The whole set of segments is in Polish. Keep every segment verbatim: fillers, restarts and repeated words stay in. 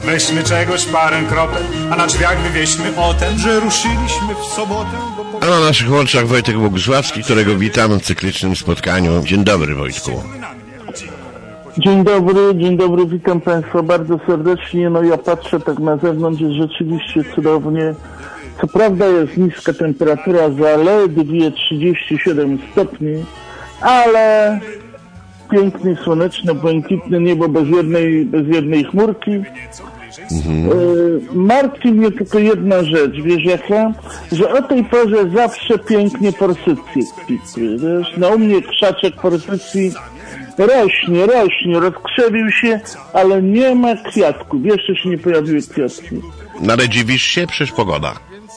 Weźmy czegoś parę kropel, a na drzwiach wywieźmy o tem, że ruszyliśmy w sobotę. Bo... A na naszych łączach Wojtek Bogusławski, którego witam w cyklicznym spotkaniu. Dzień dobry, Wojtku. Dzień dobry, dzień dobry, witam Państwa bardzo serdecznie. No ja patrzę tak na zewnątrz, jest rzeczywiście cudownie. Co prawda jest niska temperatura, zaledwie trzydzieści siedem stopni, ale piękne, słoneczne, błękitne niebo bez jednej, bez jednej chmurki. Mhm. Yy, martwi mnie tylko jedna rzecz, wiesz jaka? Że o tej porze zawsze pięknie forsycje kwitły, wiesz? No u mnie krzaczek forsycji rośnie, rośnie, rozkrzewił się, ale nie ma kwiatków, jeszcze się nie pojawiły kwiatki. No ale dziwisz się? Przecież pogoda.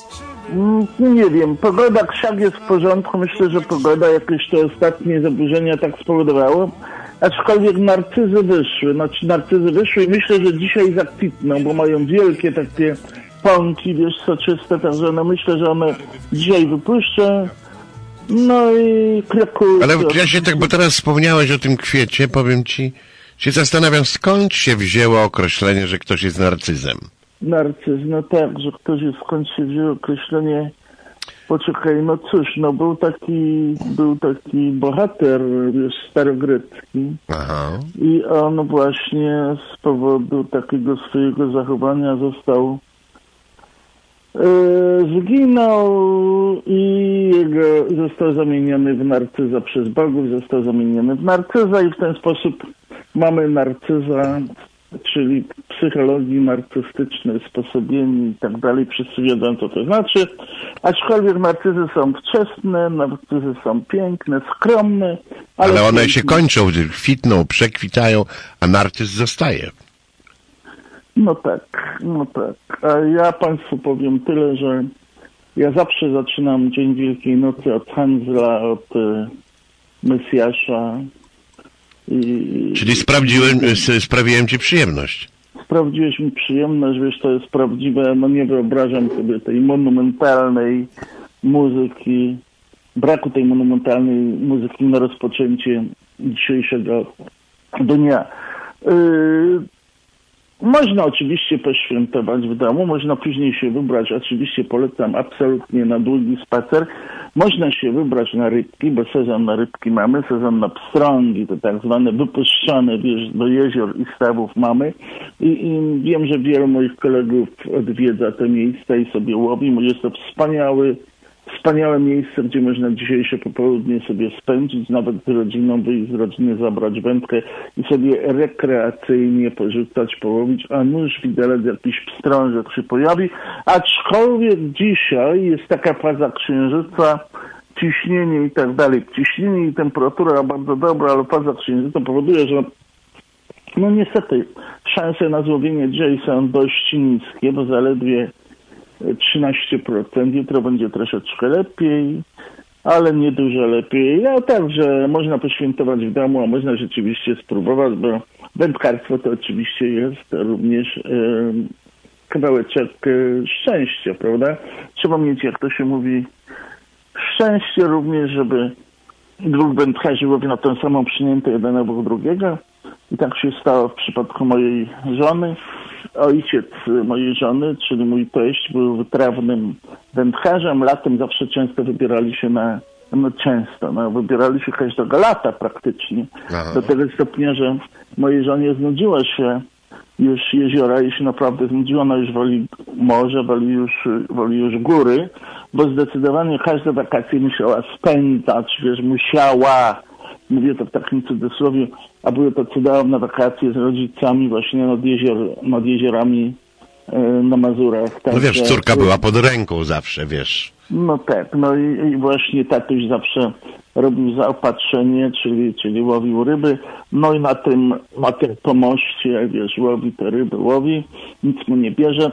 Mm, nie wiem, pogoda, krzak jest w porządku, myślę, że pogoda, jakieś te ostatnie zaburzenia tak spowodowało. Aczkolwiek narcyzy wyszły, znaczy narcyzy wyszły i myślę, że dzisiaj zakwitną, bo mają wielkie takie pąki, wiesz, soczyste, także no myślę, że one dzisiaj wypuszczą. No i krokują. Ale ja się tak, bo teraz wspomniałeś o tym kwiecie, powiem ci, się zastanawiam, skąd się wzięło określenie, że ktoś jest narcyzem. Narcyz, no tak, że ktoś jest, skąd się wzięło określenie. Poczekaj, no cóż, no był taki, był taki bohater, wiesz, starogrecki. Aha. I on właśnie z powodu takiego swojego zachowania został, e, zginął i jego, został zamieniony w narcyza przez bogów, został zamieniony w narcyza i w ten sposób mamy narcyza, czyli psychologii narcystycznej, sposobieni i tak dalej. Wszyscy wiedzą, co to znaczy. Aczkolwiek narcyzy są wczesne, narcyzy są piękne, skromne. Ale, ale one piękne. się kończą, kwitną, przekwitają, a narcyz zostaje. No tak, no tak. A ja Państwu powiem tyle, że ja zawsze zaczynam Dzień Wielkiej Nocy od Hansla, od y, Mesjasza. I, Czyli sprawdziłem, sprawiłem ci przyjemność. Sprawdziłeś mi przyjemność, wiesz, to jest prawdziwe, no nie wyobrażam sobie tej monumentalnej muzyki, braku tej monumentalnej muzyki na rozpoczęcie dzisiejszego dnia. Yy, Można oczywiście poświętować w domu, można później się wybrać, oczywiście polecam absolutnie na długi spacer. Można się wybrać na rybki, bo sezon na rybki mamy, sezon na pstrągi, to tak zwane wypuszczone, wiesz, do jezior i stawów mamy. I, I wiem, że wielu moich kolegów odwiedza te miejsca i sobie łowi. Jest to wspaniały, wspaniałe miejsce, gdzie można dzisiejsze popołudnie sobie spędzić, nawet z rodziną, wyjść z rodziny, zabrać wędkę i sobie rekreacyjnie porzucać, połowić, a nuż widelec, jakiś pstrążek się pojawi. Aczkolwiek dzisiaj jest taka faza księżyca, ciśnienie i tak dalej. Ciśnienie i temperatura bardzo dobra, ale faza księżyca powoduje, że no niestety szanse na złowienie dzisiaj są dość niskie, bo zaledwie trzynaście procent. Jutro będzie troszeczkę lepiej, ale nie dużo lepiej. A także można poświętować w domu, a można rzeczywiście spróbować, bo wędkarstwo to oczywiście jest również e, kawałeczek e, szczęścia, prawda? Trzeba mieć, jak to się mówi, szczęście również, żeby dwóch wędkarzy łowił na tę samą przynętę, jeden obok drugiego. I tak się stało w przypadku mojej żony. Ojciec mojej żony, czyli mój teść, był wytrawnym wędkarzem. Latem zawsze często wybierali się na, no często, no wybierali się każdego lata praktycznie. Aha. Do tego stopnia, że mojej żonie znudziło się już jeziora, jej się naprawdę znudziło, ona już woli morze, woli już, woli już góry, bo zdecydowanie każde wakacje musiała spędzać, wiesz, musiała, mówię to w takim cudzysłowie, a były to cudowne wakacje z rodzicami właśnie nad, jezior, nad jeziorami e, na Mazurach. Tak, no wiesz, córka była pod ręką zawsze, wiesz. No tak, no i, i właśnie tatuś zawsze robił zaopatrzenie, czyli, czyli łowił ryby, no i na tym, na tym pomoście, wiesz, łowi te ryby, łowi, nic mu nie bierze.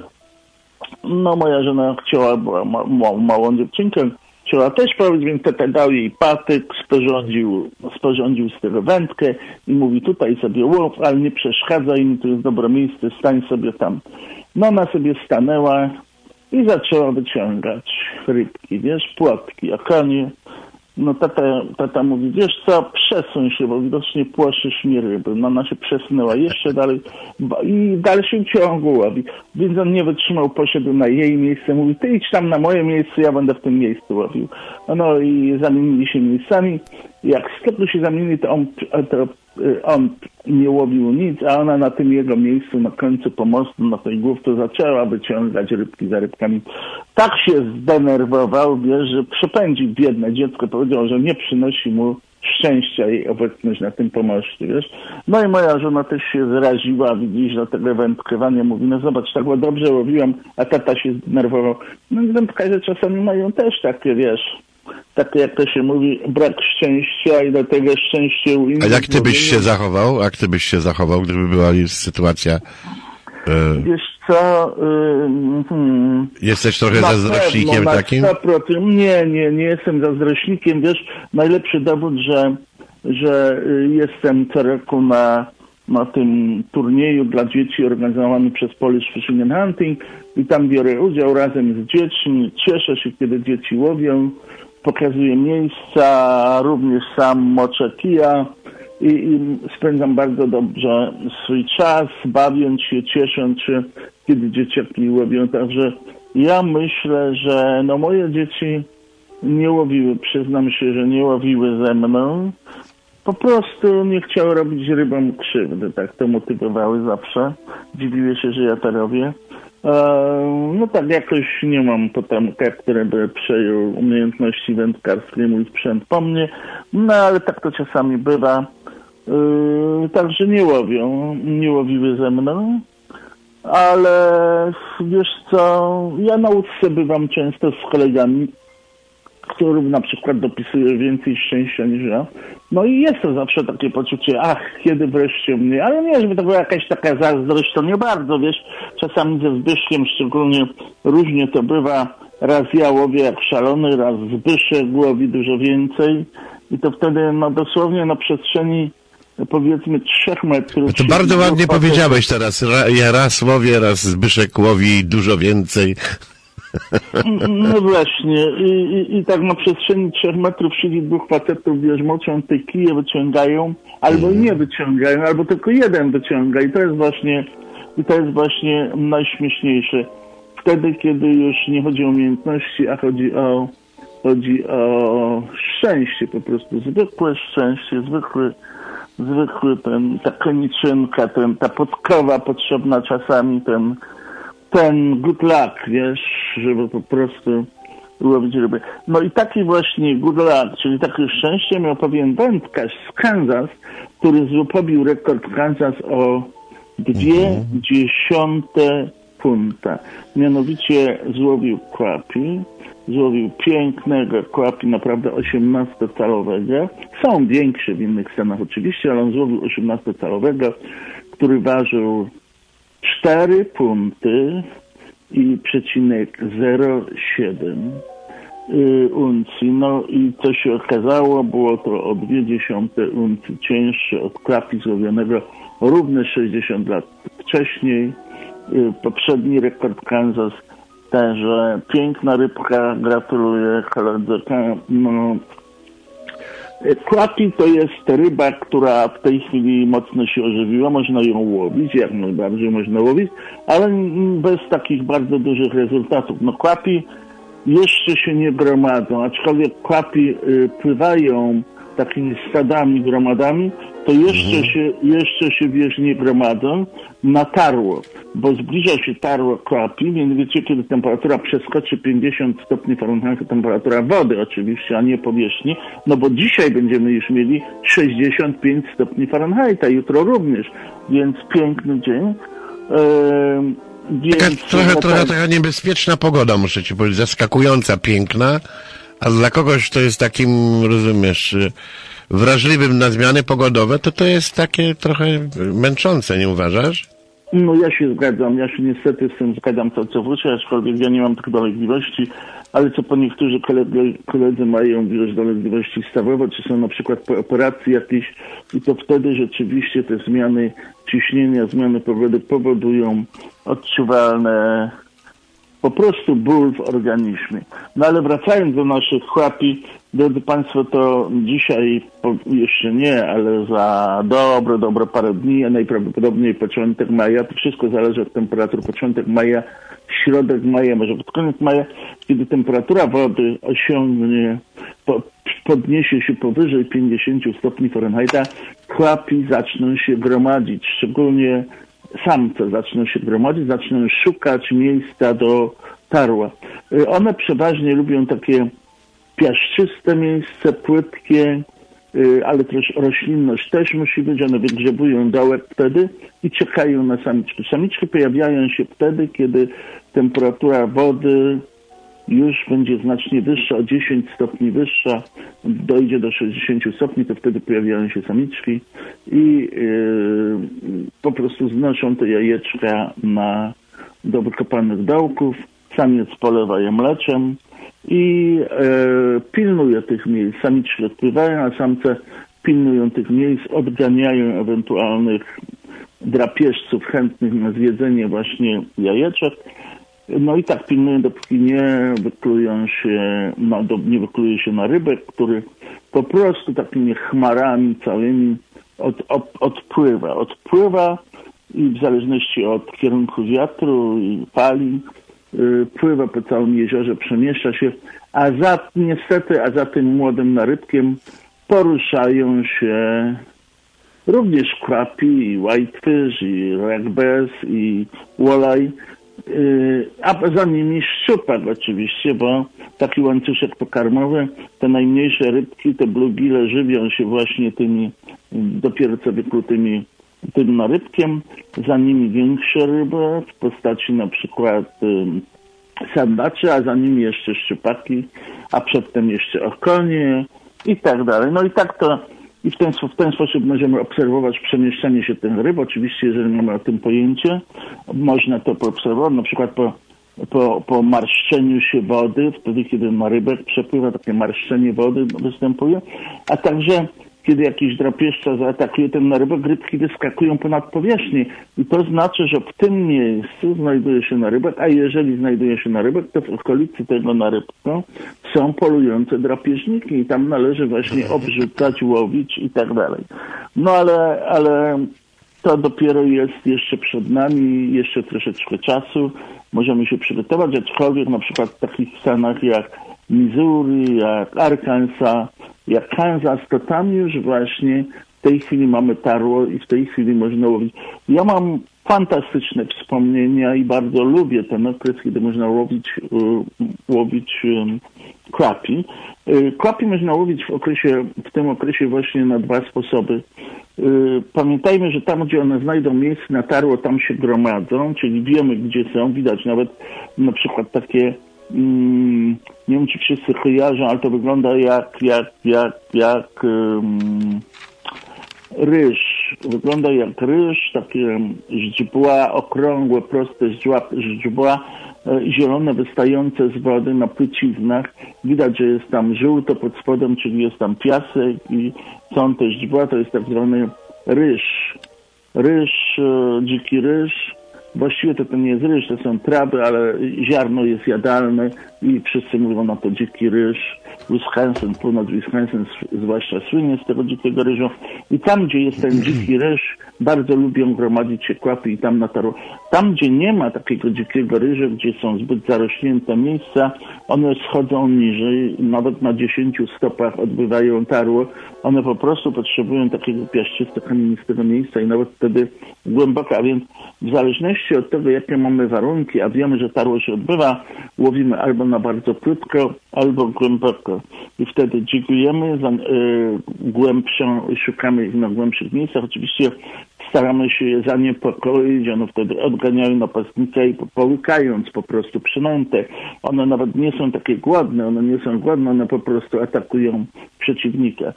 No moja żona chciała, była ma, ma, małą dziewczynkę, chciała też połowić, więc tata dał jej patyk, sporządził, sporządził z tego wędkę i mówi, tutaj sobie łow, ale nie przeszkadzaj mi, to jest dobre miejsce, stań sobie tam. No ona sobie stanęła i zaczęła wyciągać rybki, wiesz, płotki, okonie. No tata, tata mówi, wiesz co, przesuń się, bo widocznie płoszysz mi ryby. No ona się przesunęła jeszcze dalej i w dalszym ciągu łowi. Więc on nie wytrzymał, poszedł na jej miejsce, mówi, ty idź tam na moje miejsce, ja będę w tym miejscu łowił. No i zamienili się miejscami. Jak z sklepu się zamienili, to on, to on nie łowił nic, a ona na tym jego miejscu, na końcu pomostu, na tej główce zaczęła wyciągać rybki za rybkami. Tak się zdenerwował, wiesz, że przepędził biedne dziecko, powiedział, że nie przynosi mu szczęścia jej obecność na tym pomoście, wiesz. No i moja żona też się zraziła, widzisz, na tego wędkowania, mówi, no zobacz, tak dobrze łowiłam, a tata się zdenerwował. No i wędkarze czasami mają też takie, wiesz, takie, jak to się mówi, brak szczęścia i do tego szczęście u innych. A jak ty byś się zachował? Jak ty byś się zachował, gdyby była sytuacja... E... Wiesz co... Yy, hmm, Jesteś trochę zazdrośnikiem na takim? sto procent. Nie, nie, nie jestem zazdrośnikiem. Wiesz, najlepszy dowód, że, że jestem co roku na, na tym turnieju dla dzieci organizowanym przez Polish Fishing and Hunting i tam biorę udział razem z dziećmi. Cieszę się, kiedy dzieci łowią. Pokazuję miejsca, również sam moczę kija i, i spędzam bardzo dobrze swój czas, bawiąc się, ciesząc się, kiedy dzieciaki łowią. Także ja myślę, że no moje dzieci nie łowiły, przyznam się, że nie łowiły ze mną. Po prostu nie chciały robić rybom krzywdy, tak to motywowały zawsze. Dziwiły się, że ja to robię. No tak, jakoś nie mam potomka, który by przejął umiejętności wędkarskie, mój sprzęt po mnie, no ale tak to czasami bywa. Yy, także nie łowią, nie łowiły ze mną, ale wiesz co, ja na łódce bywam często z kolegami, którym na przykład dopisuje więcej szczęścia niż ja. No i jest to zawsze takie poczucie, ach, kiedy wreszcie mnie, ale nie, żeby to była jakaś taka zazdrość, to nie bardzo, wiesz, czasami ze Zbyszkiem szczególnie różnie to bywa, raz ja łowię jak szalony, raz Zbyszek łowi dużo więcej i to wtedy, no dosłownie na przestrzeni powiedzmy trzech metrów. To bardzo ładnie powiedziałeś teraz, ja raz łowię, raz Zbyszek łowi dużo więcej. No właśnie I, i, i tak na przestrzeni trzech metrów siedzi dwóch facetów, wiesz, moczą te kije, wyciągają, albo mm. nie wyciągają, albo tylko jeden wyciąga i to jest właśnie i to jest właśnie najśmieszniejsze. Wtedy, kiedy już nie chodzi o umiejętności, a chodzi o chodzi o szczęście, po prostu zwykłe szczęście, zwykły zwykły ten, ta koniczynka, ten, ta podkowa potrzebna czasami, ten ten good luck, wiesz, żeby po prostu łowić ryby. No i taki właśnie good luck, czyli takie szczęście miał pewien wędkarz z Kansas, który pobił rekord Kansas o dwie dziesiąte funta. Mianowicie złowił kłapi, złowił pięknego kłapi, naprawdę osiemnastocalowego. Są większe w innych stanach oczywiście, ale on złowił osiemnastocalowego, który ważył cztery funty i przecinek zero siedem uncji. No i co się okazało, było to o dwie dziesiąte uncji cięższe od klapi złowionego równe sześćdziesiąt lat wcześniej. Poprzedni rekord Kansas, także piękna rybka, gratuluję koledze. No, klapi to jest ryba, która w tej chwili mocno się ożywiła. Można ją łowić, jak najbardziej można łowić, ale bez takich bardzo dużych rezultatów. No klapi jeszcze się nie gromadzą, aczkolwiek klapi y, pływają takimi stadami, gromadami, to jeszcze mhm. się, jeszcze się, wiesz, nie gromadzą na tarło, bo zbliża się tarło klapi, więc wiecie, kiedy temperatura przeskoczy pięćdziesiąt stopni Fahrenheita, temperatura wody oczywiście, a nie powierzchni, no bo dzisiaj będziemy już mieli sześćdziesiąt pięć stopni Fahrenheita, jutro również, więc piękny dzień. Yy, więc taka, trochę, no, trochę taka niebezpieczna pogoda, muszę ci powiedzieć, zaskakująca, piękna, a dla kogoś, kto jest takim, rozumiesz, wrażliwym na zmiany pogodowe, to to jest takie trochę męczące, nie uważasz? No ja się zgadzam, ja się niestety z tym zgadzam całkowicie, aczkolwiek ja nie mam tych dolegliwości, ale co po niektórzy koledzy, koledzy mają wiesz, dolegliwości stawowe, czy są na przykład po operacji jakiejś i to wtedy rzeczywiście te zmiany ciśnienia, zmiany pogody powodują odczuwalne po prostu ból w organizmie. No ale wracając do naszych chłapi, Drodzy Państwo, to dzisiaj jeszcze nie, ale za dobre, dobre parę dni, a najprawdopodobniej początek maja, to wszystko zależy od temperatur, początek maja, środek maja, może pod koniec maja, kiedy temperatura wody osiągnie, po, podniesie się powyżej pięćdziesiąt stopni Fahrenheita, kłapi zaczną się gromadzić, szczególnie samce zaczną się gromadzić, zaczną szukać miejsca do tarła. One przeważnie lubią takie piaszczyste miejsce, płytkie, ale też roślinność też musi być. One wygrzebują dołek wtedy i czekają na samiczki. Samiczki pojawiają się wtedy, kiedy temperatura wody już będzie znacznie wyższa, o dziesięć stopni wyższa, dojdzie do sześćdziesięciu stopni, to wtedy pojawiają się samiczki i yy, po prostu znoszą te jajeczka na, do wykopanych dołków. Samiec polewa je mleczem i e, pilnuje tych miejsc. Samiczki odpływają, a samce pilnują tych miejsc, odganiają ewentualnych drapieżców chętnych na zjedzenie właśnie jajeczek. No i tak pilnują, dopóki nie wyklują się, no, do, nie wykluje się na rybek, który po prostu takimi chmarami całymi od, od, odpływa. Odpływa i w zależności od kierunku wiatru i fali pływa po całym jeziorze, przemieszcza się, a za, niestety, a za tym młodym narybkiem poruszają się również krapi, i whitefish, i ragbass, i walleye, a za nimi szczupak oczywiście, bo taki łańcuszek pokarmowy, te najmniejsze rybki, te blugile żywią się właśnie tymi dopiero co wyklutymi tym narybkiem, za nimi większe ryby w postaci na przykład y, sandaczy, a za nimi jeszcze szczupaki, a przedtem jeszcze okonie i tak dalej. No i tak to i w ten, w ten sposób możemy obserwować przemieszczanie się tych ryb. Oczywiście, jeżeli mamy o tym pojęcie, można to poobserwować, na przykład po, po, po marszczeniu się wody, wtedy kiedy narybek przepływa, takie marszczenie wody występuje, a także kiedy jakiś drapieżca zaatakuje ten narybek, rybki wyskakują ponad powierzchnię. I to znaczy, że w tym miejscu znajduje się narybek, a jeżeli znajduje się narybek, to w okolicy tego narybka są polujące drapieżniki i tam należy właśnie obrzucać, łowić i tak dalej. No ale, ale to dopiero jest jeszcze przed nami, jeszcze troszeczkę czasu. Możemy się przygotować, aczkolwiek na przykład w takich stanach jak Missouri, jak Arkansas, jak Kansas, to tam już właśnie w tej chwili mamy tarło i w tej chwili można łowić. Ja mam fantastyczne wspomnienia i bardzo lubię ten okres, kiedy można łowić, łowić krapi. Krapi można łowić w okresie, w tym okresie właśnie na dwa sposoby. Pamiętajmy, że tam, gdzie one znajdą miejsce na tarło, tam się gromadzą, czyli wiemy, gdzie są. Widać nawet na przykład takie, mm, nie wiem, czy wszyscy kojarzą, ale to wygląda jak, jak, jak, jak um, ryż. Wygląda jak ryż, takie źdźbła, okrągłe, proste źdźbła, zielone, wystające z wody na płyciznach. Widać, że jest tam żółto pod spodem, czyli jest tam piasek i są te źdźbła, to jest tak zwany ryż. Ryż, dziki ryż. Właściwie to, to nie jest ryż, to są trawy, ale ziarno jest jadalne i wszyscy mówią na to dziki ryż. Wisconsin, północ Wisconsin zwłaszcza słynie z tego dzikiego ryżu. I tam, gdzie jest ten dziki ryż, bardzo lubią gromadzić się krapy i tam na tarło. Tam, gdzie nie ma takiego dzikiego ryżu, gdzie są zbyt zarośnięte miejsca, one schodzą niżej, nawet na dziesięciu stopach odbywają tarło. One po prostu potrzebują takiego piaszczystego, kamienistego miejsca i nawet wtedy głęboko, a więc w zależności od tego, jakie mamy warunki, a wiemy, że tarło się odbywa, łowimy albo na bardzo płytko, albo głęboko. I wtedy dzikujemy, za, y, głębszą, szukamy ich na głębszych miejscach. Oczywiście staramy się je zaniepokoić, one wtedy odganiają napastnika i połykając po prostu przynętę. One nawet nie są takie głodne, one nie są głodne, one po prostu atakują przeciwnika.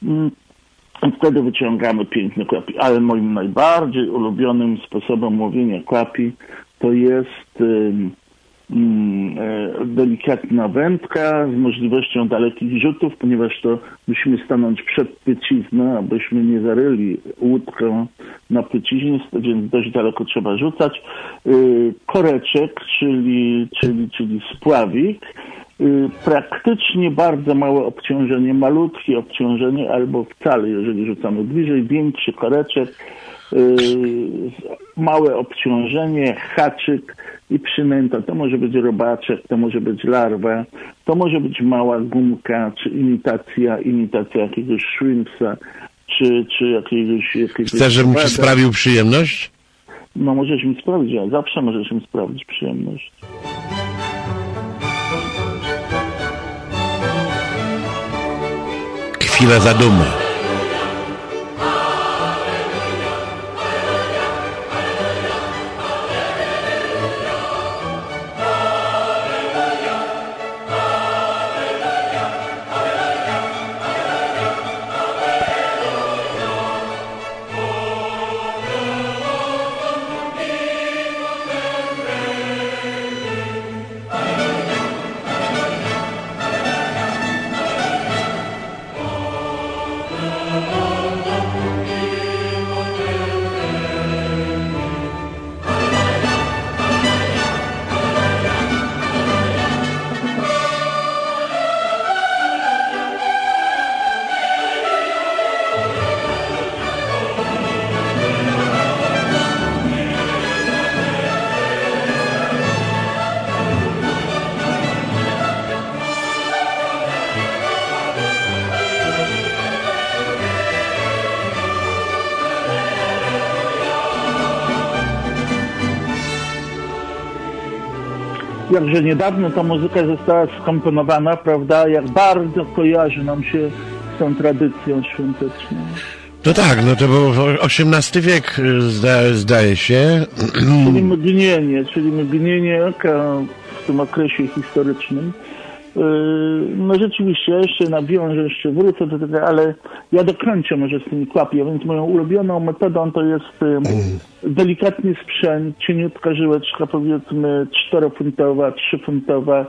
I wtedy wyciągamy piękne krapi. Ale moim najbardziej ulubionym sposobem łowienia krapi to jest y, y, delikatna wędka z możliwością dalekich rzutów, ponieważ to musimy stanąć przed płycizną, abyśmy nie zaryli łódką na płyciźnie, więc dość daleko trzeba rzucać. Y, koreczek, czyli, czyli, czyli spławik, Praktycznie bardzo małe obciążenie, malutkie obciążenie albo wcale, jeżeli rzucamy bliżej, większy koreczek, małe obciążenie, haczyk i przynęta. To może być robaczek, to może być larwa, to może być mała gumka, czy imitacja, imitacja jakiegoś shrimpsa, czy, czy jakiegoś... jakiegoś Chcesz, żebym ci sprawił przyjemność? No możesz mi sprawić, ja zawsze możesz mi sprawić przyjemność. Chwila zadumy. Jakże niedawno ta muzyka została skomponowana, prawda, jak bardzo kojarzy nam się z tą tradycją świąteczną. No tak, no to był osiemnasty wiek, zda, zdaje się. Czyli mgnienie, czyli mgnienie oka w tym okresie historycznym. No rzeczywiście, ja jeszcze nawiążę, jeszcze wrócę do tego, ale ja dokończę może z tymi kłapi, a więc moją ulubioną metodą to jest delikatny sprzęt, cieniutka żyłeczka, powiedzmy czterofuntowa, trzyfuntowa,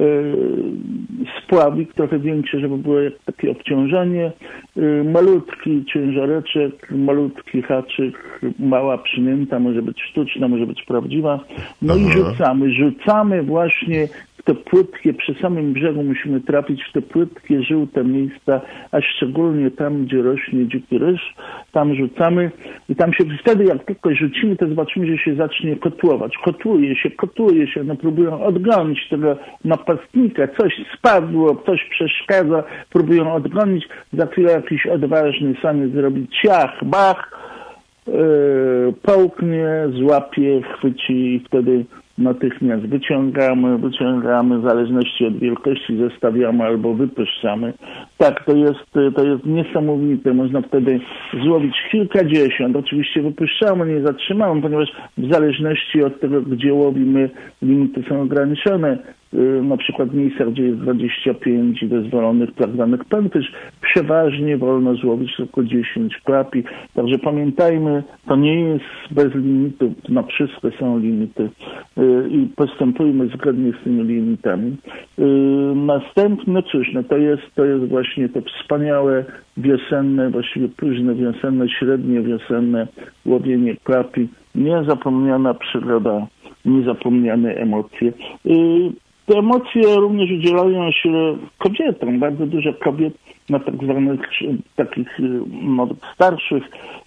spławik trochę większy, żeby było jak takie obciążenie, malutki ciężareczek, malutki haczyk, mała przynęta, może być sztuczna, może być prawdziwa. No Aha. i rzucamy, rzucamy właśnie w te płytkie, przy samym brzegu musimy trafić w te płytkie, żółte miejsca, a szczególnie tam, gdzie rośnie dziki ryż, tam rzucamy i tam się wtedy, jak tylko rzucimy, to zobaczymy, że się zacznie kotłować. Kotłuje się, kotłuje się, no próbują odgonić tego napastnika, coś spadło, ktoś przeszkadza, próbują odgonić, za chwilę jakiś odważny samiec zrobi ciach, bach, yy, połknie, złapie, chwyci i wtedy natychmiast wyciągamy, wyciągamy, w zależności od wielkości zestawiamy albo wypuszczamy. Tak, to jest, to jest niesamowite. Można wtedy złowić kilkadziesiąt. Oczywiście wypuszczamy, nie zatrzymamy, ponieważ w zależności od tego, gdzie łowimy, limity są ograniczone. Na przykład w miejscach, gdzie jest dwadzieścia pięć dozwolonych tak zwanych pętyż, przeważnie wolno złowić tylko dziesięć kłapi. Także pamiętajmy, to nie jest bez limitów, na wszystko są limity i postępujmy zgodnie z tymi limitami. Następne, cóż, no to jest, to jest właśnie to wspaniałe wiosenne, właściwie późne wiosenne, średnie wiosenne łowienie kłapi. Niezapomniana przygoda, niezapomniane emocje. Te emocje również udzielają się kobietom. Bardzo dużo kobiet na tak zwanych takich no, starszych,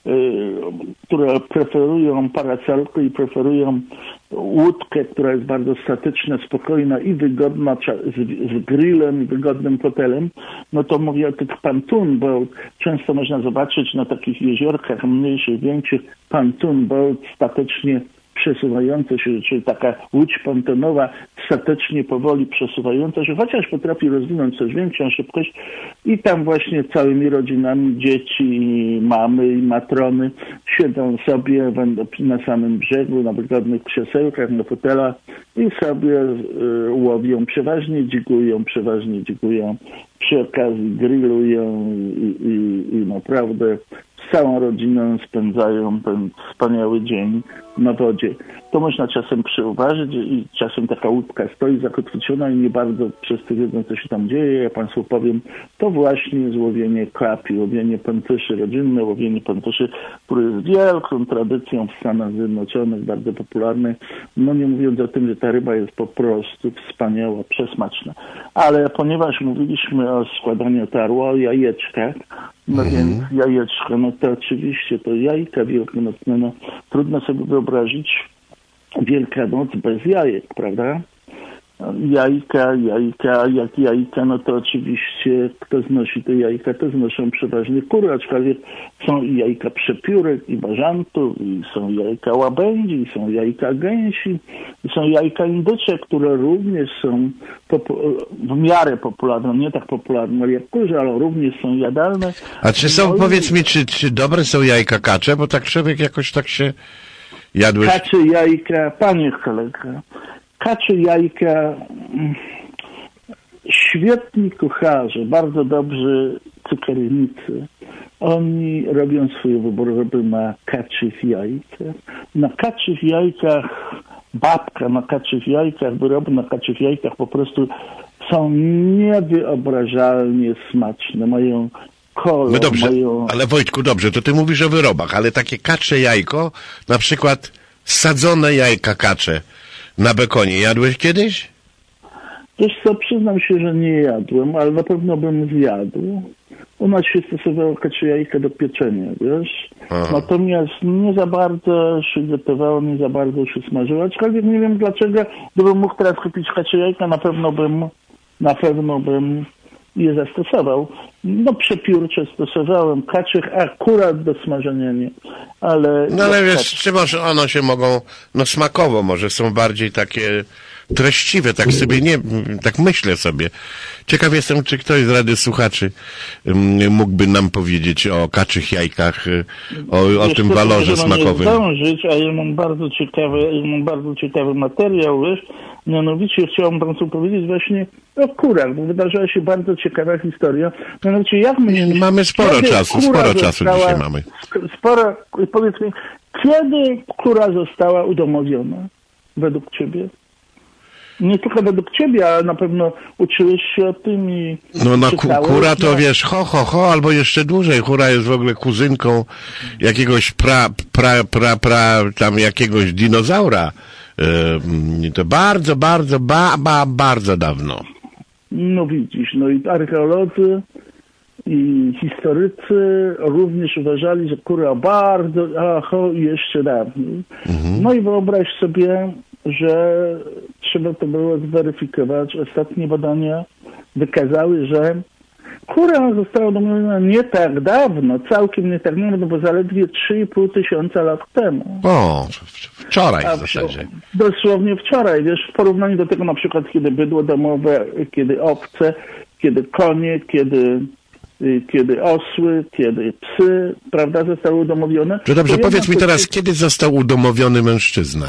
które preferują parasolkę i preferują łódkę, która jest bardzo statyczna, spokojna i wygodna z, z grillem i wygodnym fotelem. No to mówię o tych pontoon boat. Często można zobaczyć na takich jeziorkach mniejszych, większych pontoon boat statycznie przesuwające się, czyli taka łódź pontonowa, statecznie, powoli przesuwająca się, chociaż potrafi rozwinąć coś większą szybkość i tam właśnie całymi rodzinami, dzieci, mamy i matrony siedzą sobie na samym brzegu, na wygodnych krzesełkach, na fotelach i sobie y, łowią, przeważnie dzikują, przeważnie dzikują, przy okazji grillują i, i, i naprawdę z całą rodziną spędzają ten wspaniały dzień. na wodzie. To można czasem przyuważyć i czasem taka łódka stoi zakotwiczona i nie bardzo wszyscy wiedzą, co się tam dzieje. Ja Państwu powiem, to właśnie jest łowienie krapi, łowienie pętyszy rodzinne, łowienie pętyszy, które jest wielką tradycją w Stanach Zjednoczonych, bardzo popularne. No nie mówiąc o tym, że ta ryba jest po prostu wspaniała, przesmaczna. Ale ponieważ mówiliśmy o składaniu tarła, o jajeczkach, no mm. więc jajeczka, no to oczywiście to jajka wielkanocne, no trudno sobie wyobrazić Wielkanoc bez jajek, prawda? Jajka, jajka, jak jajka, no to oczywiście kto znosi te jajka, to znoszą przeważnie kury, aczkolwiek są i jajka przepiórek, i bażantów, i są jajka łabędzi, i są jajka gęsi, i są jajka indyczek, które również są w miarę popularne, nie tak popularne jak kurze, ale również są jadalne. A czy są, no powiedz i... mi, czy, czy dobre są jajka kacze, bo tak człowiek jakoś tak się jadłeś... Kacze jajka, panie kolega, kacze jajka, świetni kucharze, bardzo dobrzy cukiernicy. Oni robią swoje wybory na kaczych jajkach. Na kaczych jajkach, babka na kaczych jajkach, wyroby na kaczych jajkach po prostu są niewyobrażalnie smaczne. Mają kolor, No dobrze, mają... ale Wojtku, dobrze, to ty mówisz o wyrobach, ale takie kacze jajko, na przykład sadzone jajka kacze na bekonie, jadłeś kiedyś? Wiesz co, przyznam się, że nie jadłem, ale na pewno bym zjadł. U nas się stosowało kacze jajka do pieczenia, wiesz? Aha. Natomiast nie za bardzo się gotowało, nie za bardzo się smażyło. Aczkolwiek nie wiem dlaczego, gdybym mógł teraz kupić kacze jajka, na pewno bym, na pewno bym je zastosował. No przepiórcze stosowałem, kaczych akurat do smażenia nie, ale... No ale wiesz, czy może one się mogą, no smakowo może są bardziej takie treściwe, tak sobie nie, tak myślę sobie. Ciekaw jestem, czy ktoś z Rady Słuchaczy um, mógłby nam powiedzieć o kaczych jajkach, o, o tym walorze smakowym. Nie zdążyć, a ja mam bardzo ciekawy, ja mam bardzo ciekawy materiał, wiesz, mianowicie chciałbym Państwu powiedzieć właśnie o kurach, bo wydarzyła się bardzo ciekawa historia. Mianowicie jak myślisz, mamy sporo czasu, sporo czasu została, dzisiaj mamy. Sporo, powiedz mi, kiedy kura została udomowiona według Ciebie? Nie tylko według Ciebie, ale na pewno uczyłeś się o tym i... No na ku, kura to wiesz, ho, ho, ho, albo jeszcze dłużej. Kura jest w ogóle kuzynką jakiegoś pra, pra, pra, pra, tam jakiegoś dinozaura. Yy, to bardzo, bardzo, ba, ba, bardzo dawno. No widzisz, no i archeolodzy i historycy również uważali, że kura bardzo, aha, jeszcze dawniej. Mhm. No i wyobraź sobie, że trzeba to było zweryfikować. Ostatnie badania wykazały, że kura została udomowiona nie tak dawno, całkiem nie tak dawno, bo zaledwie trzy i pół tysiąca lat temu. O, wczoraj w zasadzie. Dosłownie wczoraj, wiesz, w porównaniu do tego na przykład, kiedy bydło domowe, kiedy owce, kiedy konie, kiedy... kiedy osły, kiedy psy, prawda, zostały udomowione. To dobrze, to powiedz mi teraz, kiedy został udomowiony mężczyzna?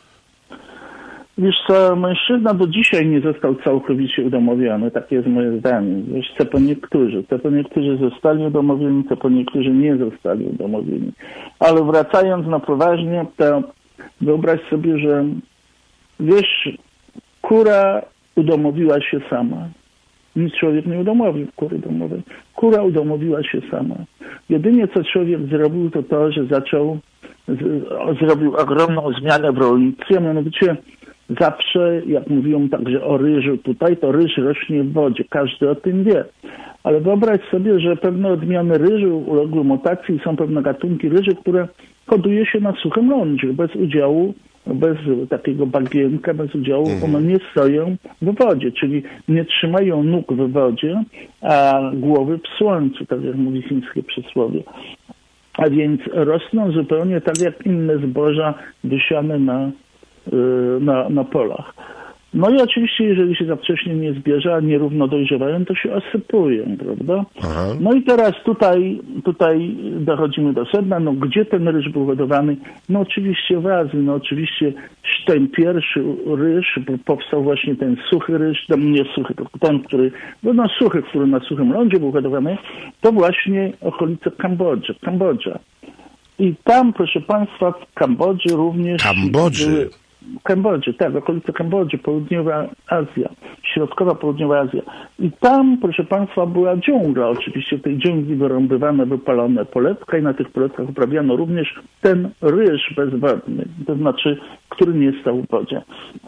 Wiesz co, mężczyzna do dzisiaj nie został całkowicie udomowiony, takie jest moje zdanie. Wiesz, co po niektórzy, co po niektórzy zostali udomowieni, co po niektórzy nie zostali udomowieni. Ale wracając na poważnie, to wyobraź sobie, że wiesz, kura udomowiła się sama. Nic człowiek nie udomowił kury domowej. Kura udomowiła się sama. Jedynie co człowiek zrobił, to to, że zaczął, z, zrobił ogromną zmianę w rolnictwie, mianowicie zawsze, jak mówią także o ryżu tutaj, to ryż rośnie w wodzie. Każdy o tym wie. Ale wyobraź sobie, że pewne odmiany ryżu uległy mutacji. Są pewne gatunki ryży, które hoduje się na suchym lądzie, bez udziału, bez takiego bagienka, bez udziału. One nie stoją w wodzie, czyli nie trzymają nóg w wodzie, a głowy w słońcu, tak jak mówi chińskie przysłowie. A więc rosną zupełnie tak jak inne zboża wysiane na Na, na polach. No i oczywiście, jeżeli się za wcześnie nie zbierze, a nierówno dojrzewają, to się osypują, prawda? Aha. No i teraz tutaj, tutaj dochodzimy do sedna. No gdzie ten ryż był hodowany? No oczywiście w Azji. No oczywiście ten pierwszy ryż, powstał właśnie ten suchy ryż, nie suchy, tylko ten, który, no, no suchy, który na suchym lądzie był hodowany, to właśnie okolice Kambodży, Kambodża. I tam, proszę Państwa, w Kambodży również... Kambodży? Były, Kambodży, tak, okolice Kambodży, południowa Azja, środkowa południowa Azja. I tam, proszę Państwa, była dżungla. Oczywiście w tej dżungli wyrąbywane, wypalone poletka i na tych poletkach uprawiano również ten ryż bezwodny, to znaczy, który nie stał w wodzie.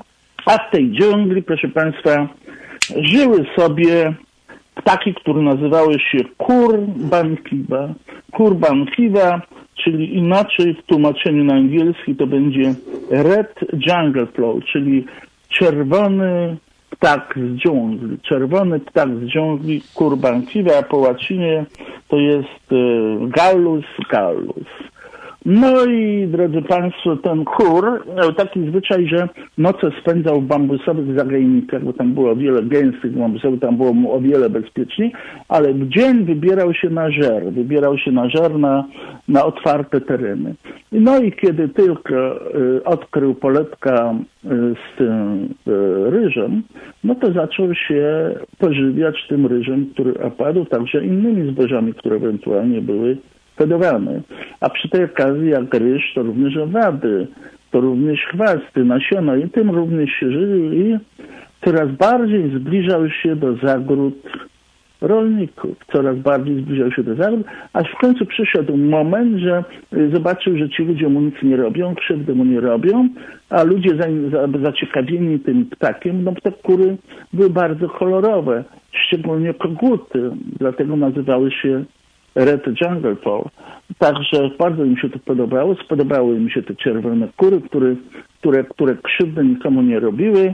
A w tej dżungli, proszę Państwa, żyły sobie ptaki, które nazywały się kurbankiwa. Kurbankiwa, czyli inaczej w tłumaczeniu na angielski to będzie red jungleflower, czyli czerwony ptak z dżungli. Czerwony ptak z dżungli, kurbankiwa, a po łacinie to jest gallus gallus. No i, drodzy Państwo, ten kur miał taki zwyczaj, że noce spędzał w bambusowych zagajnikach, bo tam było o wiele gęstych bambusowych, tam było mu o wiele bezpieczniej, ale w dzień wybierał się na żer, wybierał się na żer na, na otwarte tereny. No i kiedy tylko y, odkrył poletka y, z tym y, ryżem, no to zaczął się pożywiać tym ryżem, który opadł, także innymi zbożami, które ewentualnie były hodowane. A przy tej okazji jak ryż, to również owady, to również chwasty, nasiona i tym również się żywił i coraz bardziej zbliżał się do zagród rolników. Coraz bardziej zbliżał się do zagród, aż w końcu przyszedł moment, że zobaczył, że ci ludzie mu nic nie robią, krzywdy mu nie robią, a ludzie zaciekawieni tym ptakiem, no te kury były bardzo kolorowe, szczególnie koguty, dlatego nazywały się Red Jungleflower. Także bardzo im się to podobało. Spodobały im się te czerwone kury, które, które, które krzywdy nikomu nie robiły,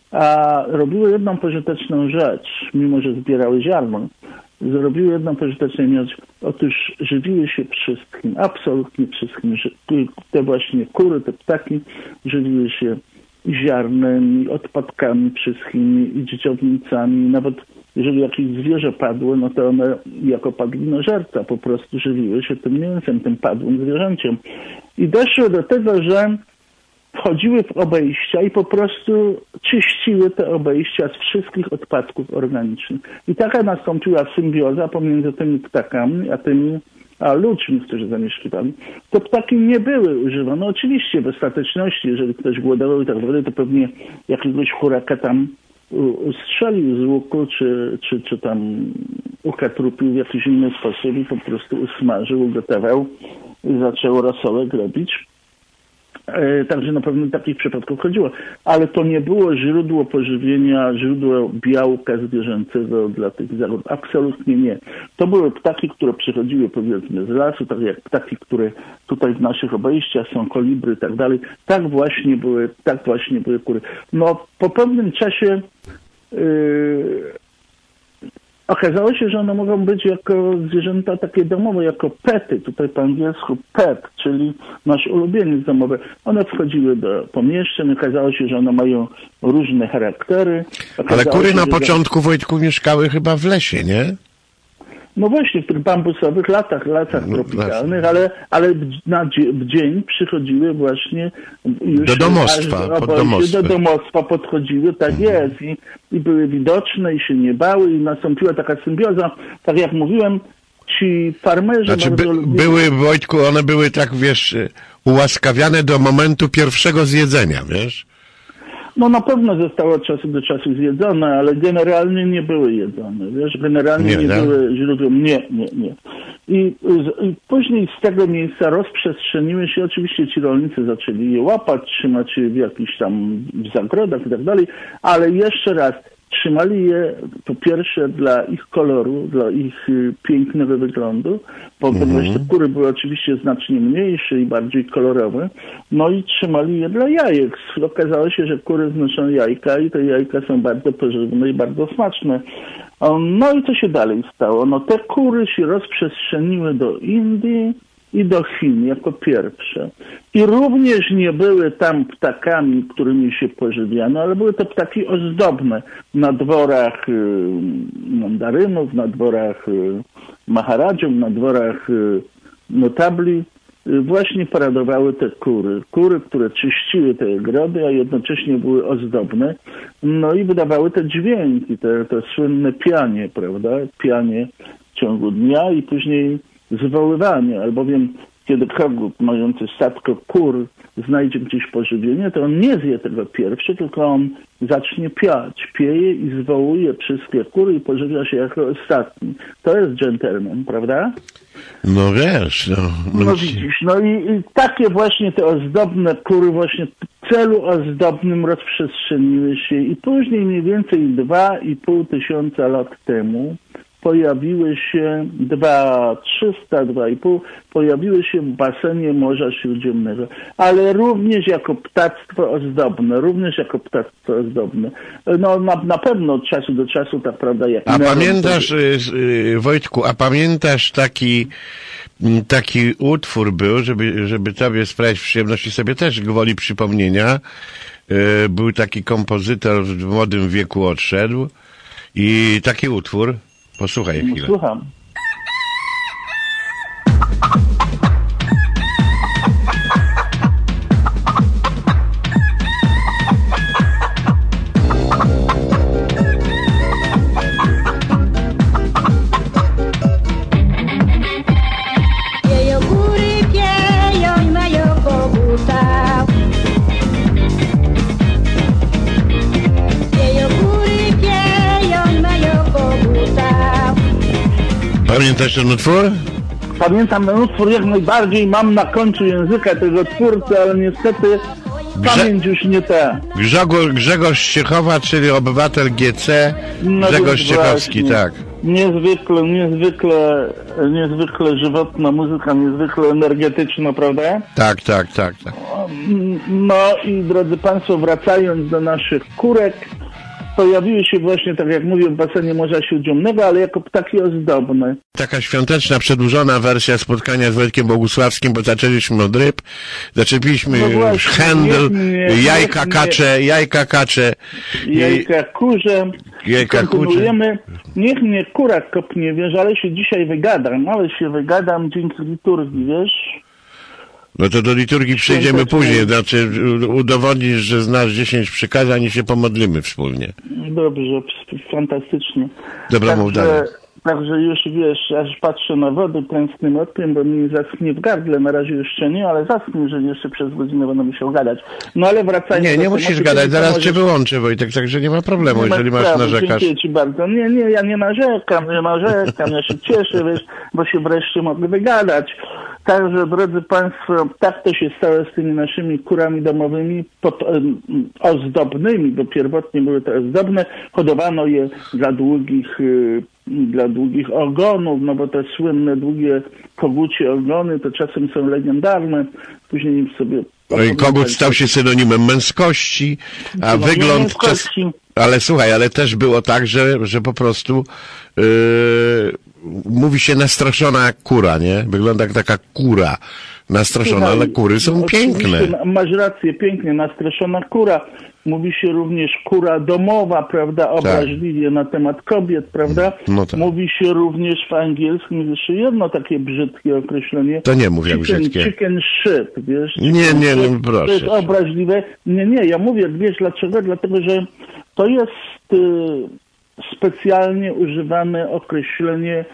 a robiły jedną pożyteczną rzecz, mimo że zbierały ziarno. Zrobiły jedną pożyteczną rzecz. Otóż żywiły się wszystkim, absolutnie wszystkim. Te właśnie kury, te ptaki żywiły się ziarnem, odpadkami wszystkimi i dzieciownicami. Nawet jeżeli jakieś zwierzę padło, no to one jako padlinożerca po prostu żywiły się tym mięsem, tym padłym zwierzęciem. I doszło do tego, że wchodziły w obejścia i po prostu czyściły te obejścia z wszystkich odpadków organicznych. I taka nastąpiła symbioza pomiędzy tymi ptakami, a tymi a ludźmi, którzy zamieszkiwali. Te ptaki nie były używane. Oczywiście w ostateczności, jeżeli ktoś głodował i tak dalej, to pewnie jakiegoś chóraka tam ustrzelił z łuku, czy, czy, czy tam ukatrupił w jakiś inny sposób i po prostu usmażył, ugotował i zaczął rosołek robić. E, także na pewno takich przypadków chodziło. Ale to nie było źródło pożywienia, źródło białka zwierzęcego dla tych zagród. Absolutnie nie. To były ptaki, które przychodziły powiedzmy z lasu, tak jak ptaki, które tutaj w naszych obejściach są, kolibry i tak dalej. Tak właśnie były, tak właśnie były kury. No po pewnym czasie yy, okazało się, że one mogą być jako zwierzęta takie domowe, jako pety, tutaj po angielsku pet, czyli nasz ulubieniec domowy. One wchodziły do pomieszczeń, okazało się, że one mają różne charaktery. Okazało Ale kury się, na że... początku, Wojtku, mieszkały chyba w lesie, nie? No właśnie, w tych bambusowych latach, latach No, tropikalnych, ale, ale na dzie- w dzień przychodziły właśnie już do domostwa, aż pod obojdzie, domostwem. do domostwa podchodziły, tak mhm. jest, i, i były widoczne i się nie bały i nastąpiła taka symbioza, tak jak mówiłem, ci farmerzy... Znaczy by, bardzo były, Wojtku, one były tak, wiesz, ułaskawiane do momentu pierwszego zjedzenia, wiesz? No na pewno zostały od czasu do czasu zjedzone, ale generalnie nie były jedzone, wiesz, generalnie nie, nie były źródłem, nie, nie, nie. I, I później z tego miejsca rozprzestrzeniły się, oczywiście ci rolnicy zaczęli je łapać, trzymać je w jakichś tam w zagrodach i tak dalej, ale jeszcze raz, trzymali je po pierwsze dla ich koloru, dla ich y, pięknego wyglądu, ponieważ mm-hmm. te kury były oczywiście znacznie mniejsze i bardziej kolorowe, no i trzymali je dla jajek. Okazało się, że kury znoszą jajka i te jajka są bardzo pożywne i bardzo smaczne. No i co się dalej stało? No te kury się rozprzestrzeniły do Indii i do Chin jako pierwsze. I również nie były tam ptakami, którymi się pożywiano, ale były to ptaki ozdobne na dworach y, mandarynów, na dworach y, maharadżów, na dworach y, notabli. Y, właśnie paradowały te kury. Kury, które czyściły te grody, a jednocześnie były ozdobne. No i wydawały te dźwięki, te, te słynne pianie, prawda? Pianie w ciągu dnia i później zwoływanie, albowiem kiedy kogut mający statko kur znajdzie gdzieś pożywienie, to on nie zje tego pierwszy, tylko on zacznie piać, pieje i zwołuje wszystkie kury i pożywia się jako ostatni. To jest dżentelmen, prawda? No wiesz, no. No, no widzisz, no i, i takie właśnie te ozdobne kury właśnie w celu ozdobnym rozprzestrzeniły się i później mniej więcej dwa i pół tysiąca lat temu pojawiły się dwa trzysta, dwa i pół, pojawiły się w basenie Morza Śródziemnego, ale również jako ptactwo ozdobne, również jako ptactwo ozdobne. No na, na pewno od czasu do czasu, tak prawda, jak... A pamiętasz, to... Wojtku, a pamiętasz taki taki utwór był, żeby, żeby tobie sprawić przyjemność i sobie też gwoli przypomnienia, był taki kompozytor w młodym wieku odszedł i taki utwór. Posłuchaj chwilę. Słucham. Pamiętasz ten utwór? Pamiętam ten utwór jak najbardziej, mam na końcu języka tego twórcy, ale niestety Grze... pamięć już nie ta. Grzegorz, Grzegorz Ściechowa, czyli obywatel G C, no Grzegorz Ściechowski, tak. Niezwykle, niezwykle, niezwykle żywotna muzyka, niezwykle energetyczna, prawda? Tak, tak, tak, tak. No i drodzy Państwo, wracając do naszych kurek, pojawiły się właśnie, tak jak mówię, w basenie Morza Śródziemnego, ale jako ptaki ozdobne. Taka świąteczna, przedłużona wersja spotkania z Wojtkiem Bogusławskim, bo zaczęliśmy od ryb, zaczęliśmy no handel, jajka kacze, jajka kacze. Jajka kurze. Jajka kurze. Niech mnie kurak kopnie, wiesz, ale się dzisiaj wygadam, ale się wygadam dzięki liturgii, wiesz. No to do liturgii przejdziemy później, znaczy udowodnisz, że znasz dziesięć przykazań i się pomodlimy wspólnie. Dobrze, fantastycznie. Dobra, mów dalej. Także już wiesz, aż patrzę na wodę tęsknym okiem, bo mi zaschnie w gardle, na razie jeszcze nie, ale zaschnie, że jeszcze przez godzinę będę musiał gadać. No ale wracając... Nie, nie musisz gadać, zaraz cię wyłączę, Wojtek, także nie ma problemu, nie jeżeli ma masz sprawy, narzekasz. Dziękuję ci bardzo. Nie, nie, ja nie narzekam, nie narzekam, ja się cieszę, wiesz, bo się wreszcie mogę wygadać. Także, drodzy Państwo, tak to się stało z tymi naszymi kurami domowymi pod, um, ozdobnymi, bo pierwotnie były to ozdobne. Hodowano je dla długich, y, dla długich ogonów, no bo te słynne długie kogucie ogony to czasem są legendarne. Później im sobie... No i kogut stał się synonimem męskości, a no, wygląd... Czas... Ale słuchaj, ale też było tak, że, że po prostu... Yy... mówi się nastraszona jak kura, nie? Wygląda jak taka kura nastraszona, Słuchaj, ale kury są no, piękne. Masz rację, pięknie, nastraszona kura. Mówi się również kura domowa, prawda, obraźliwie tak. na temat kobiet, prawda? No tak. Mówi się również w angielskim jeszcze jedno takie brzydkie określenie. To nie mów jak chicken, brzydkie. Chicken shit, wiesz? Nie, nie, nie, proszę. To jest obraźliwe. Nie, nie, ja mówię, wiesz dlaczego? Dlatego, że to jest... Yy, specjalnie używane określenie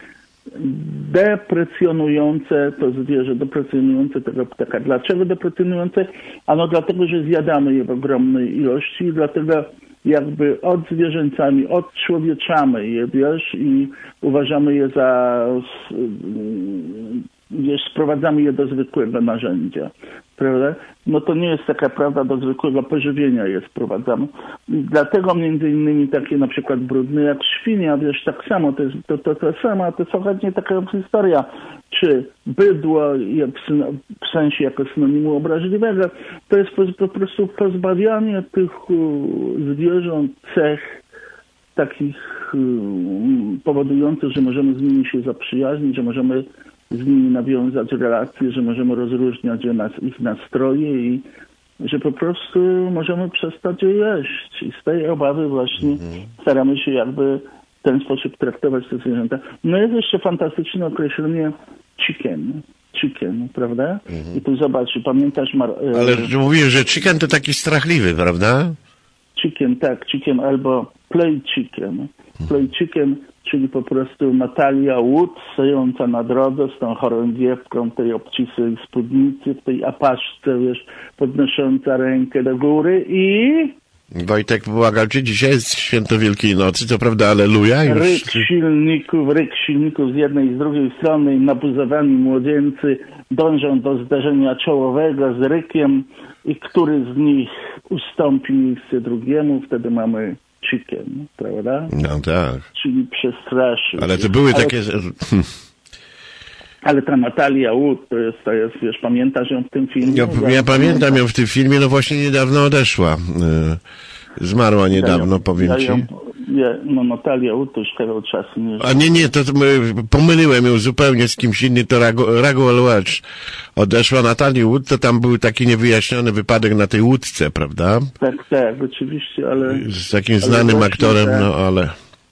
deprecjonujące to zwierzę, deprecjonujące tego ptaka. Dlaczego deprecjonujące? Ano dlatego, że zjadamy je w ogromnej ilości i dlatego jakby odzwierzęcami, odczłowieczamy je, wiesz, i uważamy je za, wiesz, sprowadzamy je do zwykłego narzędzia, prawda? No to nie jest taka prawda, do zwykłego pożywienia je sprowadzamy. I dlatego między innymi takie na przykład brudne jak świnia, wiesz, tak samo, to jest to, to, to samo, to jest dokładnie taka historia, czy bydło jak w, w sensie jako synonimu obraźliwego, to jest po, po prostu pozbawianie tych uh, zwierząt cech takich uh, powodujących, że możemy z nimi się zaprzyjaźnić, że możemy z nimi nawiązać relacje, że możemy rozróżniać nas, ich nastroje i że po prostu możemy przestać je jeść. I z tej obawy właśnie mhm. staramy się jakby w ten sposób traktować te zwierzęta. No jest jeszcze fantastyczne określenie chicken. Chicken, prawda? Mhm. I tu zobacz, pamiętasz... Mar- Ale e- mówisz, że chicken to taki strachliwy, prawda? Chicken, tak, chicken albo play chicken. Play chicken, czyli po prostu Natalia Wood stojąca na drodze z tą chorągiewką w tej obcisłej spódnicy, w tej apaszce, wiesz, podnosząca rękę do góry i... Wojtek, błagam cię, dzisiaj jest święto Wielkiej Nocy, to prawda, aleluja. Już... Ryk silników, ryk silników z jednej i z drugiej strony i nabuzowani młodzieńcy dążą do zdarzenia czołowego z rykiem i który z nich ustąpi miejsce drugiemu, wtedy mamy chicken, prawda? No tak. Czyli przestraszył. Ale to były ale, takie... Ale ta Natalia Wood, to jest, to jest, wiesz, pamiętasz ją w tym filmie? Ja, ja pamiętam ją w tym filmie, no właśnie niedawno odeszła. Yy, zmarła niedawno, ja, powiem ja ci. ją, ja, no Natalia Wood to już kawał czasu. Nie, A nie, nie, to, to my, pomyliłem ją zupełnie z kimś innym, to Raguel Welch. Odeszła Natalia Wood, to tam był taki niewyjaśniony wypadek na tej łódce, prawda? Tak, tak, oczywiście, ale... Z takim znanym aktorem, tak, no ale...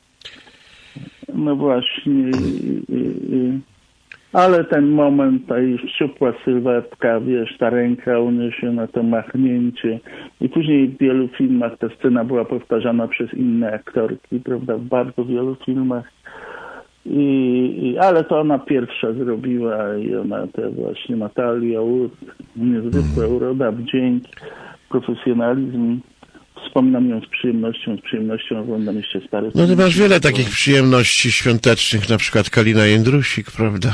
No właśnie, i, i, i, ale ten moment, ta już szczupła sylwetka, wiesz, ta ręka uniesiona, to machnięcie. I później w wielu filmach ta scena była powtarzana przez inne aktorki, prawda, w bardzo wielu filmach. I, i, ale to ona pierwsza zrobiła i ona, te właśnie Natalia Wood, niezwykła uroda, wdzięk, profesjonalizm. Wspominam ją z przyjemnością, z przyjemnością oglądam jeszcze stare. No ty masz wiele takich przyjemności świątecznych, na przykład Kalina Jędrusik, prawda?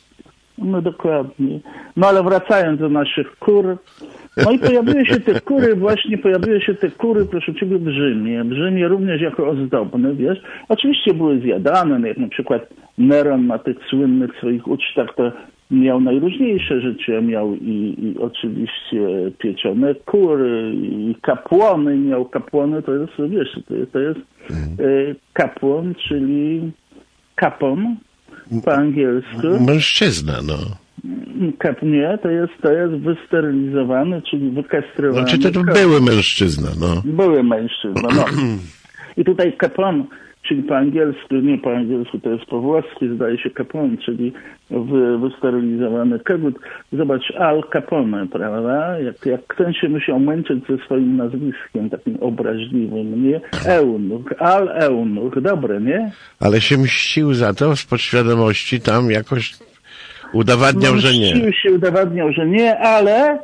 No dokładnie. No ale wracając do naszych kur, no i pojawiły się te kury, właśnie pojawiły się te kury, proszę ciebie, w Rzymie. W Rzymie również jako ozdobne, wiesz. Oczywiście były zjadane, no jak na przykład Neron na tych słynnych swoich ucztach to miał najróżniejsze życie. Miał i, i oczywiście pieczone kury, i kapłony. Miał kapłony, to jest, wiesz, to jest, to jest y, kapłon, czyli kapon po angielsku. Mężczyzna, no. Kap, nie, to jest, to jest wysterylizowany, czyli wykastrowany. Znaczy to, to były mężczyzna, no. Były mężczyzna, no. I tutaj kapon, czyli po angielsku, nie po angielsku, to jest po włosku, zdaje się kapon, czyli wy, wysterylizowany kogut. Zobacz, Al Capone, prawda? Jak, jak ten się musiał męczyć ze swoim nazwiskiem, takim obraźliwym, nie? Eunuch, Al Eunuch, dobre, nie? Ale się mścił za to z podświadomości, tam jakoś udowadniał, no, że nie. Mścił się, udowadniał, że nie, ale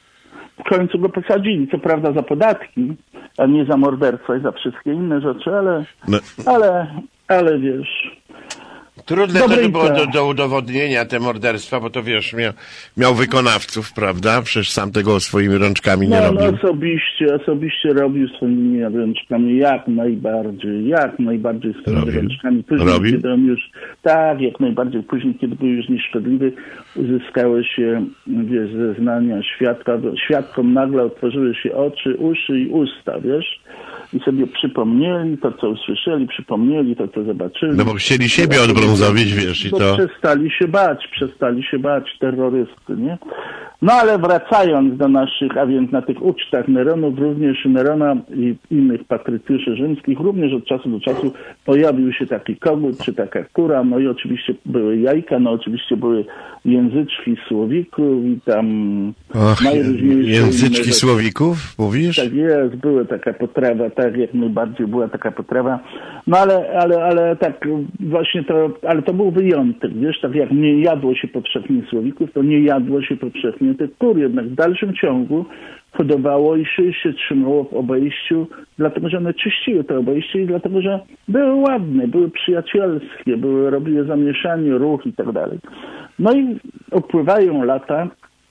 w końcu go posadzili, co prawda za podatki, a nie za morderstwo i za wszystkie inne rzeczy, ale, No. ale, ale wiesz... Trudne Dobre to było idea. do, do udowodnienia te morderstwa, bo to wiesz, miał, miał wykonawców, prawda? Przecież sam tego swoimi rączkami nie No, robił. no osobiście, osobiście robił swoimi ręczkami jak najbardziej, jak najbardziej swoimi Robił? ręczkami. Później, Robił? kiedy on już, tak, jak najbardziej, później, kiedy był już nieszkodliwy, uzyskały się, wiesz, zeznania świadka, świadkom nagle otworzyły się oczy, uszy i usta, wiesz, i sobie przypomnieli to, co usłyszeli, przypomnieli to, co zobaczyli. No bo chcieli siebie odbrązowić, wiesz, i Bo to... przestali się bać, przestali się bać terrorysty, nie? No ale wracając do naszych, a więc na tych ucztach Neronów, również Nerona i innych patrycjuszy rzymskich, również od czasu do czasu pojawił się taki kogut, czy taka kura, no i oczywiście były jajka, no oczywiście były języczki słowików i tam Och, najróżniejsze języczki inne słowików, mówisz? tak jest, była taka potrawa, tak jak najbardziej była taka potrawa. No ale, ale, ale tak właśnie to, ale to był wyjątek, wiesz, tak jak nie jadło się powszechnie słowików, to nie jadło się powszechnie tych kur. Jednak w dalszym ciągu hodowało i się, się trzymało w obejściu, dlatego że one czyściły to obejście i dlatego, że były ładne, były przyjacielskie, były, robiły zamieszanie, ruch i tak dalej. No i upływają lata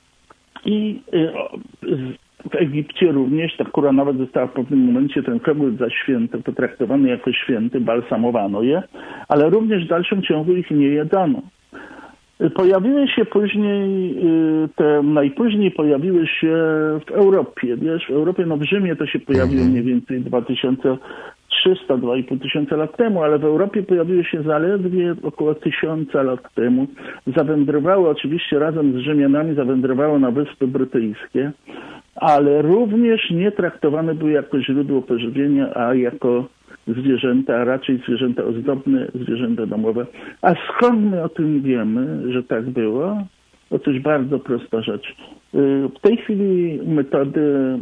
i y, w Egipcie również ta kura nawet została w pewnym momencie, ten kogut za święty, potraktowany jako święty, balsamowano je, ale również w dalszym ciągu ich nie jedzono. Pojawiły się później, te najpóźniej pojawiły się w Europie, wiesz, w Europie, no w Rzymie to się pojawiło mniej więcej dwa tysiące trzysta, dwa i pół tysiąca lat temu, ale w Europie pojawiły się zaledwie około tysiąca lat temu. Zawędrowały oczywiście razem z Rzymianami, zawędrowały na Wyspy Brytyjskie, ale również nie traktowane były jako źródło pożywienia, a jako zwierzęta, a raczej zwierzęta ozdobne, zwierzęta domowe. A skąd my o tym wiemy, że tak było? Otóż bardzo prosta rzecz. W tej chwili metody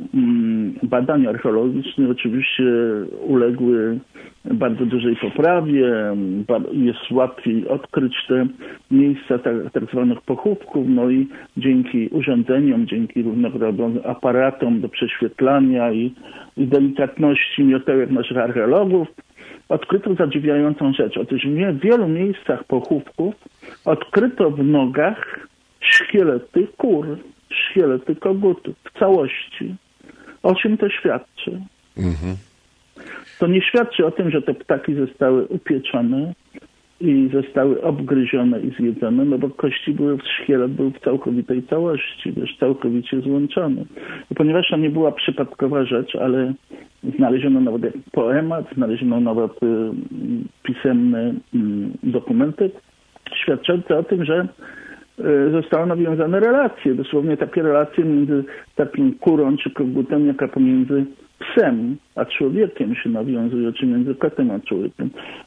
badań archeologicznych oczywiście uległy bardzo dużej poprawie. Jest łatwiej odkryć te miejsca tak, tak zwanych pochówków, no i dzięki urządzeniom, dzięki różnego rodzaju aparatom do prześwietlania i, i delikatności miotełek naszych archeologów odkryto zadziwiającą rzecz. Otóż w wielu miejscach pochówków odkryto w nogach szkielety kur, szkielety kogutów w całości. O czym to świadczy? Mhm. To nie świadczy o tym, że te ptaki zostały upieczone i zostały obgryzione i zjedzone, no bo kości były, szkielet był w całkowitej całości, wiesz, całkowicie złączony. I ponieważ to nie była przypadkowa rzecz, ale znaleziono nawet poemat, znaleziono nawet y, pisemne y, dokumenty świadczące o tym, że zostały nawiązane relacje, dosłownie takie relacje między takim kurą czy kogutem, jaka pomiędzy psem a człowiekiem się nawiązuje, czy między kotem a człowiekiem.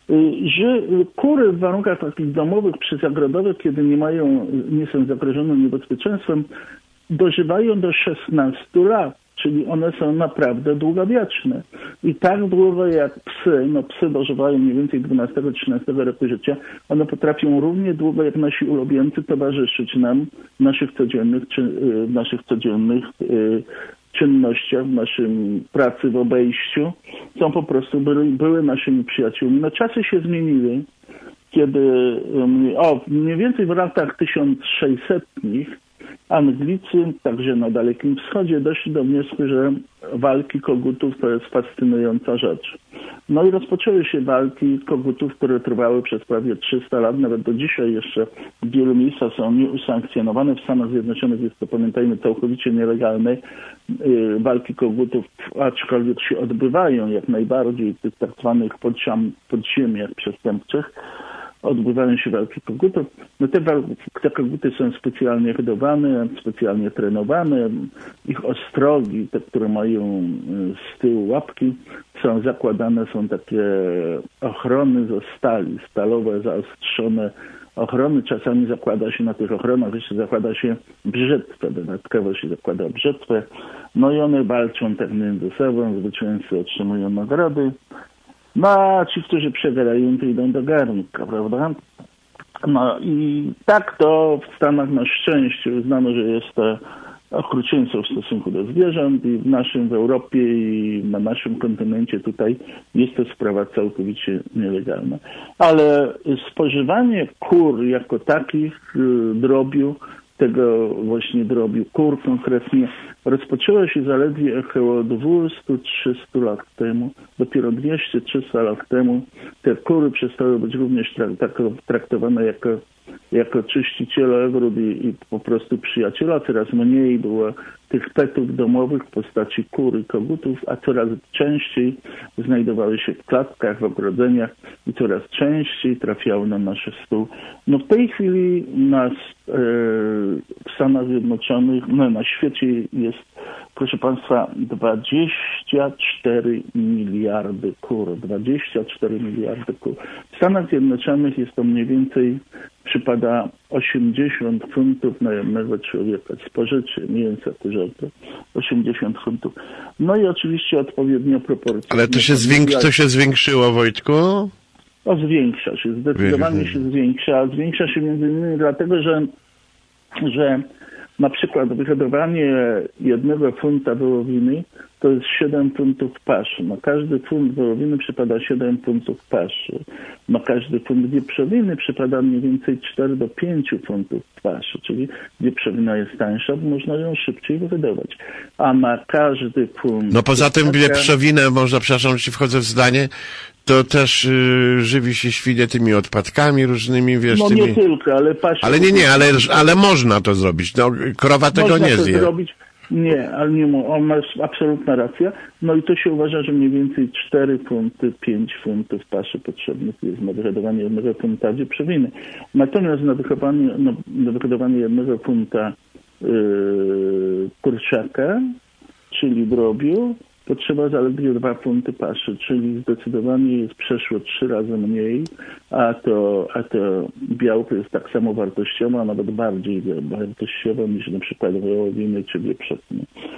Że kury w warunkach takich domowych, przyzagrodowych, kiedy nie mają, nie są zagrożone niebezpieczeństwem, dożywają do szesnastu lat. Czyli one są naprawdę długowieczne. I tak długo jak psy, no psy dożywają mniej więcej dwunastego trzynastego roku życia, one potrafią równie długo jak nasi ulubieńcy towarzyszyć nam w naszych codziennych, czy, w naszych codziennych y, czynnościach, w naszym pracy, w obejściu. Są po prostu, były, były naszymi przyjaciółmi. No czasy się zmieniły, kiedy, o, mniej więcej w latach tysiąc sześćsetnych Anglicy, także na Dalekim Wschodzie, doszli do wniosku, że walki kogutów to jest fascynująca rzecz. No i rozpoczęły się walki kogutów, które trwały przez prawie trzysta lat, nawet do dzisiaj jeszcze w wielu miejscach są nieusankcjonowane. W Stanach Zjednoczonych jest to, pamiętajmy, całkowicie nielegalne. Walki kogutów, aczkolwiek się odbywają jak najbardziej w tych tak zwanych podziemiach przestępczych. Odbywają się walki kogutów. No te, te koguty są specjalnie hodowane, specjalnie trenowane. Ich ostrogi, te, które mają z tyłu łapki, są zakładane, są takie ochrony ze stali, stalowe, zaostrzone ochrony. Czasami zakłada się na tych ochronach, jeszcze zakłada się brzytwę, dodatkowo się zakłada brzytwę. No i one walczą tak między sobą, zwycięzcy otrzymują nagrody. No a ci, którzy przegrają, to idą do garnka, prawda? No i tak to w Stanach na szczęście uznano, że jest to okrucieństwo w stosunku do zwierząt i w naszym, w Europie i na naszym kontynencie tutaj jest to sprawa całkowicie nielegalna. Ale spożywanie kur jako takich, drobiu, tego właśnie drobiu kur konkretnie, rozpoczęło się zaledwie około dwieście do trzystu lat temu. Dopiero dwieście do trzystu lat temu te kury przestały być również traktowane jako, jako czyściciele ogród i, i po prostu przyjaciela. Coraz mniej było tych petów domowych w postaci kur i kogutów, a coraz częściej znajdowały się w klatkach, w ogrodzeniach i coraz częściej trafiały na nasz stół. No w tej chwili nas e, w Stanach Zjednoczonych, no na świecie jest, proszę Państwa, dwadzieścia cztery miliardy kur. dwadzieścia cztery miliardy kur. W Stanach Zjednoczonych jest to mniej więcej, przypada osiemdziesiąt funtów na jednego człowieka. Spożycie mięsa kurzego, osiemdziesiąt funtów. No i oczywiście odpowiednio proporcje. Ale to się, zwięk- to się zwiększyło, Wojtku? O, zwiększa się, zdecydowanie się zwiększa. Zwiększa się między innymi dlatego, że, że na przykład wyhodowanie jednego funta wołowiny to jest siedem funtów paszy. Na każdy funt wołowiny przypada siedem funtów paszy. Na każdy funt wieprzowiny przypada mniej więcej cztery do pięciu funtów paszy. Czyli wieprzowina jest tańsza, bo można ją szybciej wyhodować. A na każdy funt... No poza tym wieprzowinę, można, przepraszam, że ci wchodzę w zdanie, to też y, żywi się świnie tymi odpadkami różnymi, wiesz, no tymi... nie tylko, ale paszy... Ale nie, nie, ale, ale można to zrobić. No, krowa tego można nie to zje. Zrobić. Nie, ale nie ma, on ma absolutna racja. No i to się uważa, że mniej więcej cztery funty, pięć funtów paszy potrzebnych jest na wyhodowanie jednego funta wieprzowiny. Natomiast na wychowanie, no, na wyhodowanie jednego funta yy, kurczaka, czyli drobiu, potrzeba zaledwie dwa funty paszy, czyli zdecydowanie jest przeszło trzy razy mniej, a to, a to białko jest tak samo wartościowe, a nawet bardziej wartościowe niż na przykład wołowiny czy wieprzowiny.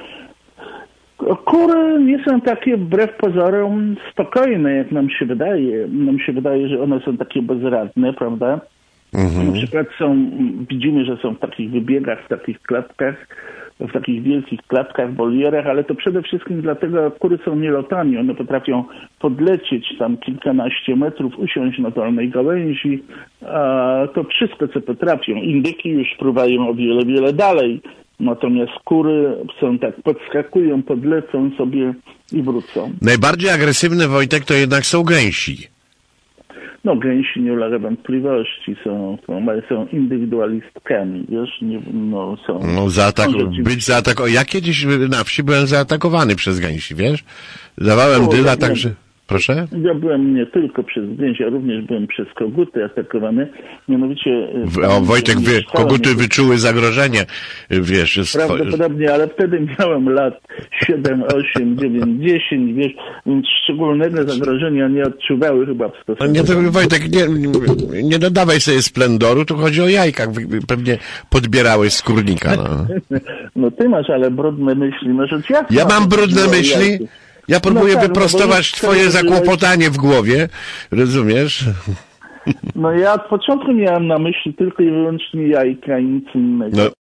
Kury nie są takie wbrew pozorom spokojne, jak nam się wydaje. Nam się wydaje, że one są takie bezradne, prawda? Mhm. Na przykład są, widzimy, że są w takich wybiegach, w takich klatkach, w takich wielkich klatkach, wolierach, ale to przede wszystkim dlatego kury są nielotami. One potrafią podlecieć tam kilkanaście metrów, usiąść na dolnej gałęzi, a to wszystko, co potrafią. Indyki już pływają o wiele, wiele dalej. Natomiast kury są tak, podskakują, podlecą sobie i wrócą. Najbardziej agresywne, Wojtek, to jednak są gęsi. No gęsi nie ulega wątpliwości, są, są, są indywidualistkami, wiesz, nie, no są... No zaatak- być zaatakowany. Ja kiedyś na wsi byłem zaatakowany przez gęsi, wiesz? Dawałem o, dyla, ja także... Proszę? Ja byłem nie tylko przez gęsi, ja również byłem przez koguty atakowany. Mianowicie... W, o, Wojtek, wy, koguty wyczuły zagrożenie, wiesz... Jest prawdopodobnie, ale wtedy miałem lat siedem, osiem, dziewięć, dziesięć, wiesz, więc szczególnego zagrożenia nie odczuwały chyba w stosunku... Nie, to Wojtek, nie, nie dodawaj sobie splendoru, tu chodzi o jajka. Pewnie podbierałeś z kurnika. No, no ty masz, ale brudne myśli. Masz jak ja mam brudne myśli? Jajki. Ja próbuję no tak, wyprostować no twoje zakłopotanie w głowie, rozumiesz? No ja od początku miałem na myśli tylko i wyłącznie jajka i nic innego. No.